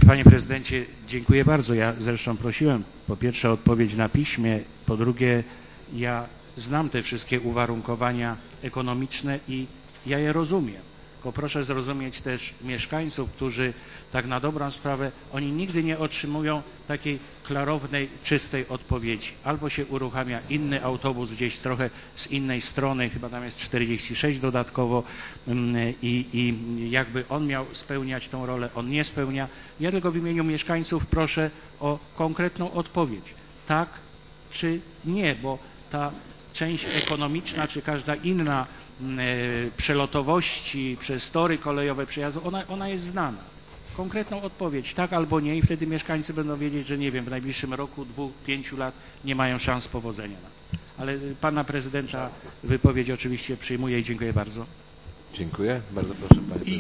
Panie prezydencie, dziękuję bardzo. Ja zresztą prosiłem po pierwsze o odpowiedź na piśmie, po drugie ja znam te wszystkie uwarunkowania ekonomiczne i ja je rozumiem. Tylko proszę zrozumieć też mieszkańców, którzy tak na dobrą sprawę, oni nigdy nie otrzymują takiej klarownej, czystej odpowiedzi. Albo się uruchamia inny autobus gdzieś trochę z innej strony, chyba tam jest 46 dodatkowo i jakby on miał spełniać tą rolę, on nie spełnia. Ja tylko w imieniu mieszkańców proszę o konkretną odpowiedź. Tak czy nie, bo ta część ekonomiczna, czy każda inna przelotowości przez tory kolejowe przejazdu, ona jest znana. Konkretną odpowiedź, tak albo nie i wtedy mieszkańcy będą wiedzieć, że nie wiem, w najbliższym roku, 2, 5 lat nie mają szans powodzenia. Ale pana prezydenta wypowiedź oczywiście przyjmuję i dziękuję bardzo. Dziękuję. Bardzo proszę, panie prezydencie.